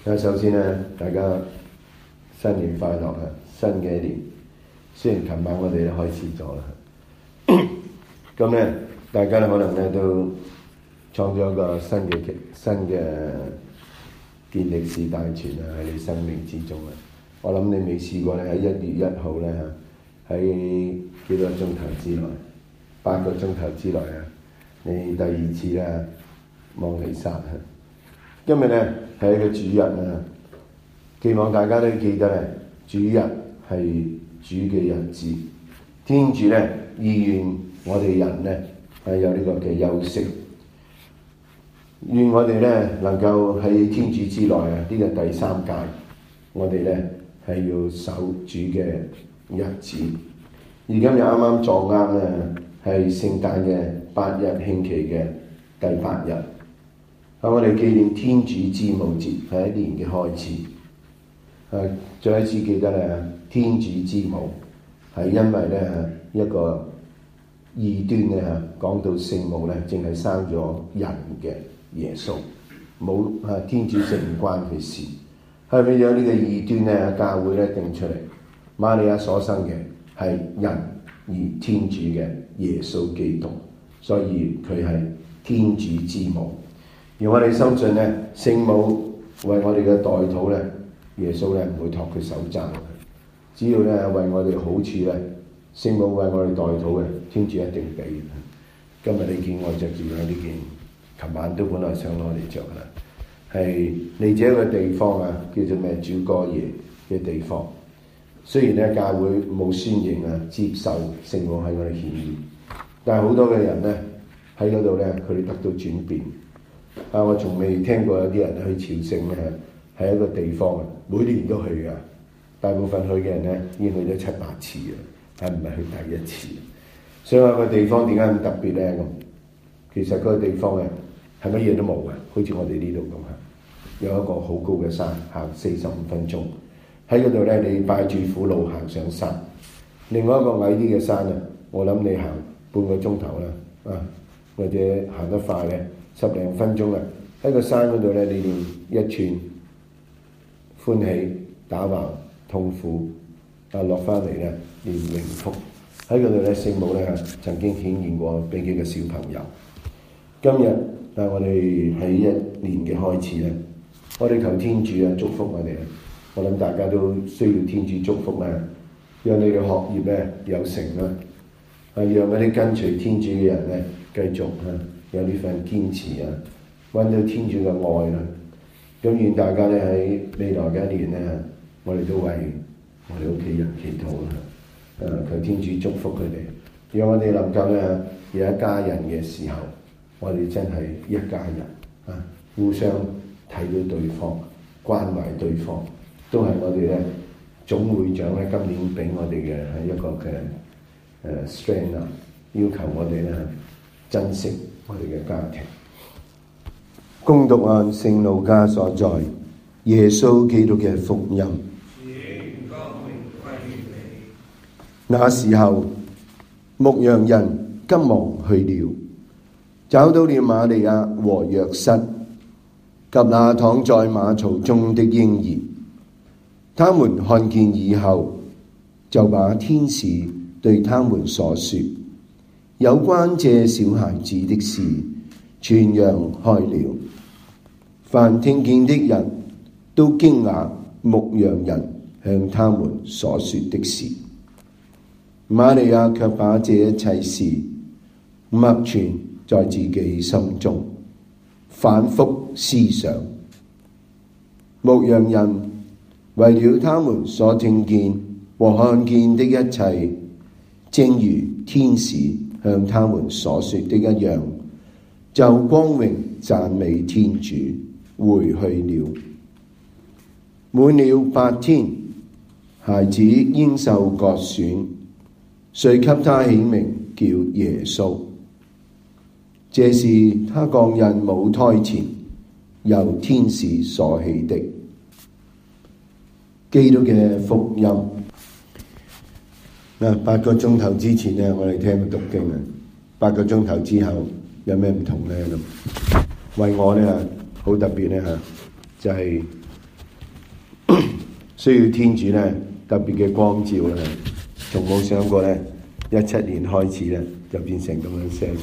首先咧，大家新年快樂啊！新嘅一年，雖然琴晚我哋都開始咗啦，咁咧大家咧可能咧都創咗個新嘅健力士大全啊喺你生命之中啊！我諗你未試過咧喺1月1號咧喺幾多鐘頭之內，8個鐘頭之內啊，你第2次咧望彌撒啊！今日咧係一個主日啊，希望大家都記得咧，主日係主嘅日子，天主咧意願我哋人咧係有呢個嘅休息，願我哋咧能夠喺天主之內啊，呢個第3屆，我哋咧係要守主嘅日子。而今日啱啱撞啱咧係聖誕嘅8日慶期嘅第8日。我哋紀念天主之母節係一年嘅開始。再一次記得咧，天主之母係因為咧一個異端咧講到聖母咧，淨係生咗人嘅耶穌，冇天主聖唔關佢事。係咪有呢個異端咧？教會咧定出嚟，瑪利亞所生嘅係人而天主嘅耶穌基督，所以佢係天主之母。而我哋深信咧，聖母為我哋嘅代禱咧，耶穌咧唔會托佢手踭。只要咧為我哋好處咧，聖母為我哋代禱嘅，天主一定俾。今日你見我着住呢件，琴晚都本來想攞嚟着噶啦，係嚟自一個地方啊，叫做咩主歌耶嘅地方。雖然咧教會冇宣認接受聖母喺我哋顯現，但係好多嘅人咧喺嗰度咧，佢哋得到轉變。我從未聽過有啲人去朝聖咧，係一個地方啊，每年都去噶。大部分去嘅人咧，已經去咗7-8次啊，但唔係去第一次。所以話個地方點解咁特別咧？咁其實嗰個地方係乜嘢都冇嘅，好似我哋呢度咁啊。有一個好高嘅山，行45分鐘。喺嗰度咧，你拜住苦路行上山。另外一個矮啲嘅山啊，我諗你行半個鐘頭啦，或者行得快咧10零分鐘啊。喺個山嗰度咧，你練一寸歡喜打橫痛苦落翻嚟咧練榮福。喺嗰度咧，聖母咧曾經顯現過俾幾個小朋友。今日我哋喺一年嘅開始咧，我哋求天主祝福我哋。我諗大家都需要天主祝福啦，讓你嘅學業咧有成啦，讓嗰啲跟隨天主嘅人咧繼續有呢份堅持揾到天主嘅愛啦。咁願大家咧喺未來嘅一年咧，我哋都為我哋屋企人祈禱啦。求天主祝福佢哋，讓我哋能夠咧有一家人嘅時候，我哋真係一家人互相睇到對方，關懷對方，都係我哋咧總會長咧今年俾我哋嘅係一個嘅strength要求我哋咧珍惜我哋嘅家庭。恭讀按聖路加所載耶穌基督嘅福音。那時候，牧羊人急忙去了，找到了瑪利亞和若瑟及那躺在馬槽中的嬰兒。他們看見以後，就把天使對他們所說有關這小孩子的事傳揚開了。凡聽見的人都驚訝牧羊人向他們所說的事。瑪利亞卻把這一切事默存在自己心中，反覆思想。牧羊人為了他們所聽見和看見的一切，正如天使向他們所說的一樣，就光榮讚美天主，回去了。滿了8天，孩子應受割損，遂給他起名叫耶穌。這是他降孕母胎前由天使所起的。基督嘅福音。8個鐘頭之前咧，我哋聽讀經啊。8個鐘頭之後有咩唔同咧？咁為我咧好特別咧就係需要天主咧特別嘅光照啦，從冇想過咧17年開始咧就變成咁樣聲。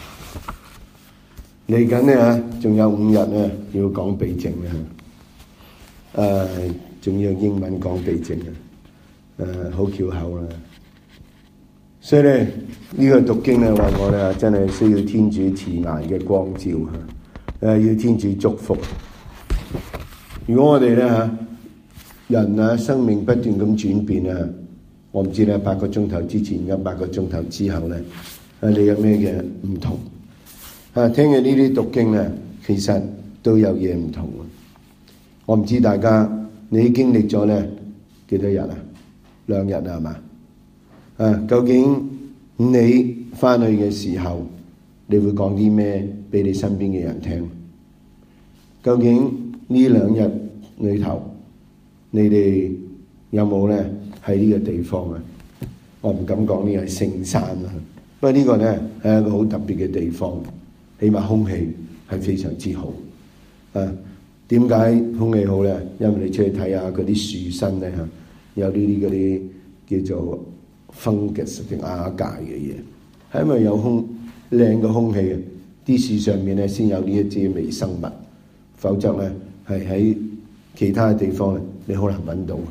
嚟緊咧仲有5日咧要講避靜啦，仲要用英文講避靜好翹口啦。所以咧呢個讀經咧話我咧真係需要天主慈顏嘅光照要天主祝福。如果我哋咧人生命不斷咁轉變我唔知咧8個鐘頭之前跟8個鐘頭之後咧你有咩嘅唔同？聽嘅呢啲讀經咧，其實都有嘢唔同。我唔知大家你經歷咗咧幾多日2日係嘛？究竟你翻去嘅時候，你會講啲咩俾你身邊嘅人聽？究竟呢2日裏頭，你哋有冇咧喺呢個地方我唔敢講呢個係聖山不過呢個咧係一個好特別嘅地方，起碼空氣係非常之好。點解空氣好咧？因為你出去睇下嗰啲樹身咧有呢啲嗰啲叫做fungus定亞芥嘅嘢，係因為有靚嘅空氣啲樹上面咧先有呢一啲微生物，否則咧係喺其他嘅地方咧你好難揾到。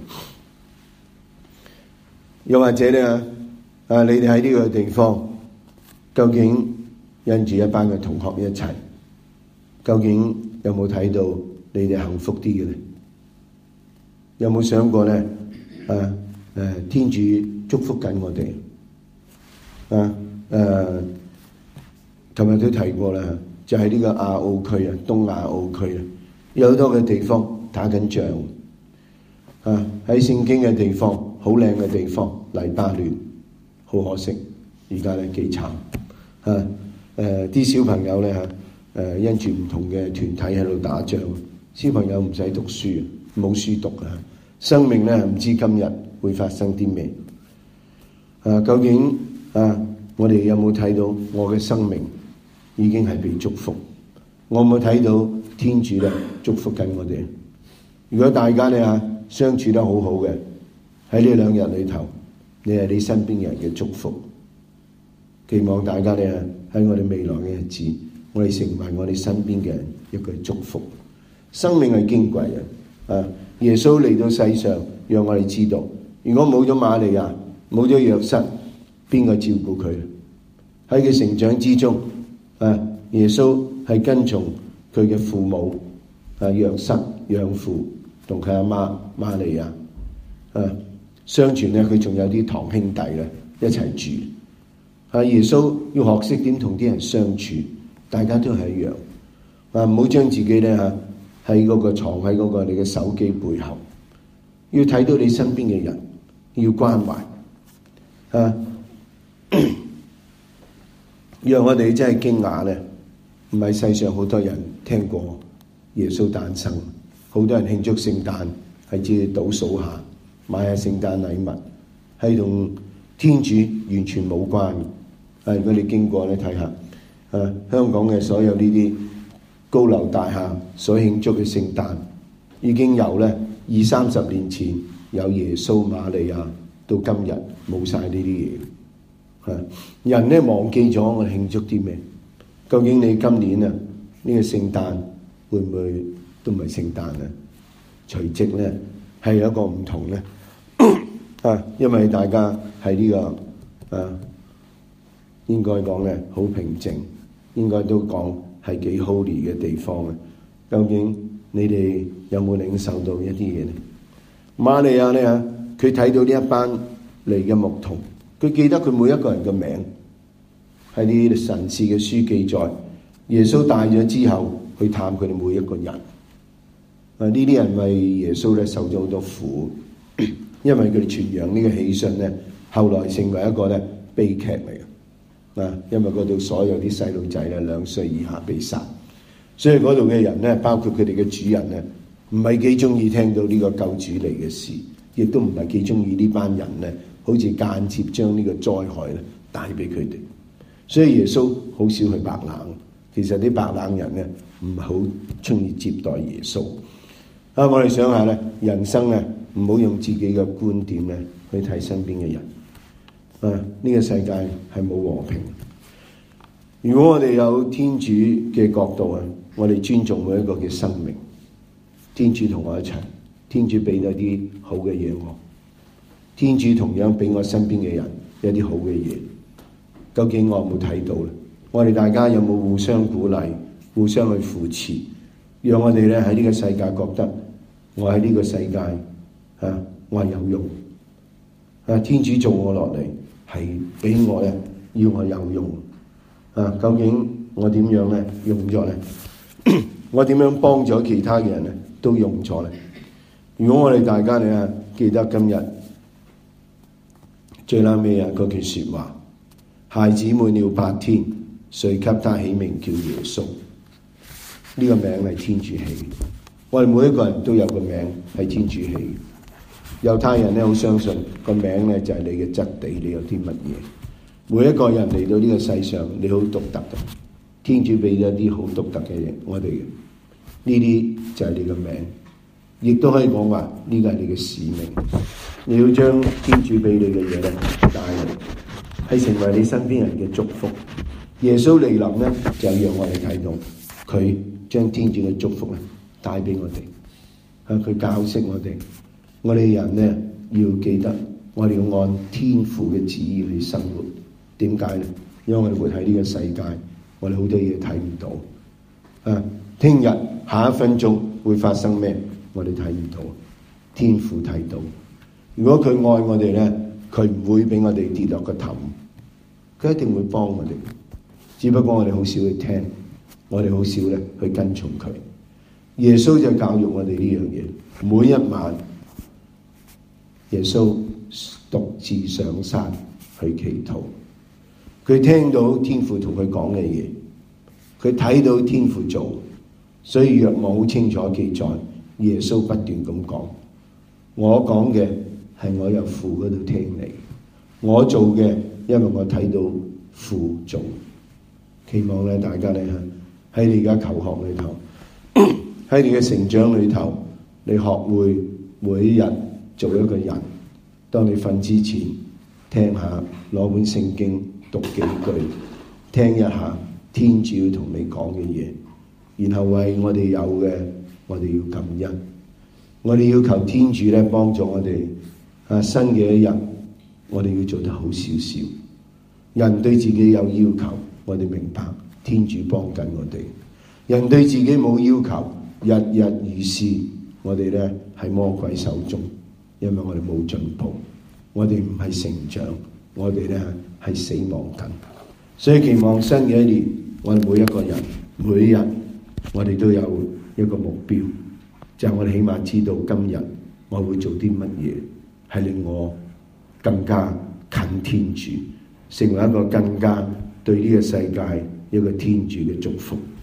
又或者咧你哋喺呢個地方究竟因住一班嘅同學一齊，究竟有冇睇到你哋幸福啲嘅咧？有冇想過咧天主祝福緊我哋琴日都提過啦，就係呢個亞澳區東亞澳區有好多嘅地方打緊仗喺聖經嘅地方好靚嘅地方黎巴嫩，好可惜而家咧幾慘啲小朋友咧因住唔同嘅團體喺度打仗，小朋友唔使讀書冇書讀生命咧唔知今日會發生啲咩究竟我哋有冇睇到我嘅生命已經係被祝福？我有冇睇到天主咧祝福緊我哋？如果大家咧相處得好好嘅，喺呢2日裏頭，你係你身邊人嘅祝福。期望大家咧喺我哋未來嘅日子，我哋成為我哋身邊嘅人一個祝福。生命係矜貴嘅耶穌嚟到世上，讓我哋知道，如果冇咗瑪利亞，冇咗約瑟，邊個照顧佢？喺佢成長之中耶穌係跟從佢嘅父母約瑟養父同佢阿媽瑪利亞相傳咧佢仲有啲堂兄弟咧一齊住耶穌要學識點同啲人相處，大家都係一樣唔好將自己咧喺嗰個藏喺嗰個你嘅手機背後，要睇到你身邊嘅人，要關懷讓我哋真係驚訝咧，唔係世上好多人聽過耶穌誕生，好多人慶祝聖誕係只係倒數下買下聖誕禮物，係同天主完全冇關嘅。如果你經過咧睇下香港嘅所有呢啲高樓大廈所慶祝嘅聖誕，已經由咧20-30年前有耶穌瑪利亞，到今日冇晒呢啲嘢。人咧忘記咗我哋慶祝啲咩？究竟你今年呢個聖誕會唔會都唔係聖誕除夕咧係有一個唔同咧因為大家喺呢個應該講咧好平靜，應該都講係幾 holy 嘅地方究竟你哋有冇領受到一啲嘢咧？瑪利亞咧佢睇到呢一班嚟嘅牧童，佢記得佢每一個人嘅名，喺啲神士嘅書記載，耶穌大咗之後去探佢哋每一個人。呢啲人為耶穌咧受咗好多苦，因為佢哋傳揚呢個喜訊咧，後來成為一個咧悲劇嚟嘅。因為嗰度所有啲細路仔咧2歲以下被殺，所以嗰度嘅人咧，包括佢哋嘅主人咧，唔係幾中意聽到呢個救主嚟嘅事，亦都唔係幾中意呢班人咧，好似間接將呢個災害咧帶俾佢哋。所以耶穌好少去白冷，其實啲白冷人咧唔係好中意接待耶穌。我哋想下咧，人生咧唔好用自己嘅觀點咧去睇身邊嘅人。呢個世界係冇和平。如果我哋有天主嘅角度啊，我哋尊重每一個嘅生命。天主同我一齊，天主俾咗啲好嘅嘢我，天主同樣俾我身邊嘅人一啲好嘅嘢。究竟我有冇睇到咧？我哋大家有冇互相鼓勵、互相去扶持，讓我哋咧喺呢個世界覺得我喺呢個世界我係有用。天主做我落嚟係俾我咧，要我有用。究竟我點樣咧用咗咧？我點樣幫咗其他嘅人咧都用咗咧？如果我哋大家咧記得今日最後尾嗰句說話，孩子滿了8天，誰給他起名叫耶穌？呢個名係天主起嘅。我哋每一個人都有個名係天主起嘅。猶太人咧好相信個名咧就係你嘅質地，你有啲乜嘢。每一個人嚟到呢個世上，你好獨特嘅。天主俾咗一啲好獨特嘅嘢，我哋呢啲就係你嘅名，亦都可以講話呢個係你嘅使命。你要將天主俾你嘅嘢咧帶嚟，係成為你身邊人嘅祝福。耶穌嚟臨咧，就讓我哋睇到佢將天主嘅祝福咧帶俾我哋，佢教識我哋。我哋人咧要記得，我哋要按天父嘅旨意去生活。點解咧？因為我哋活喺呢個世界，我哋好多嘢睇唔到。聽日下一分鐘會發生咩？我哋睇唔到，天父睇到。如果佢愛我哋咧，佢唔會俾我哋跌落個頭，佢一定會幫我哋。只不過我哋好少去聽，我哋好少咧去跟從佢。耶穌就教育我哋呢樣嘢。每一晚，耶穌獨自上山去祈禱。佢聽到天父同佢講嘅嘢，佢睇到天父做，所以若望好清楚記載，耶穌不斷咁講：我講嘅係我由父嗰度聽嚟，我做嘅因為我睇到父做。希望咧大家咧喺你而家求學裏頭，喺你嘅成長裏頭，你學會每一日做一個人。當你瞓之前，聽下攞本聖經讀幾句，聽一下天主要同你講嘅嘢，然後為我哋有嘅，我哋要感恩。我哋要求天主咧幫助我哋新嘅一日，我哋要做得好少少。人對自己有要求，我哋明白天主幫緊我哋。人對自己冇要求，日日如是，我哋咧喺魔鬼手中，因為我哋冇進步，我哋唔係成長，我哋咧係死亡緊。所以期望新嘅一年，我哋每一個人每一日，我哋都有一個目標，就係我哋起碼知道今日我會做啲乜嘢，係令我更加近天主，成為一個更加對呢個世界一個天主嘅祝福。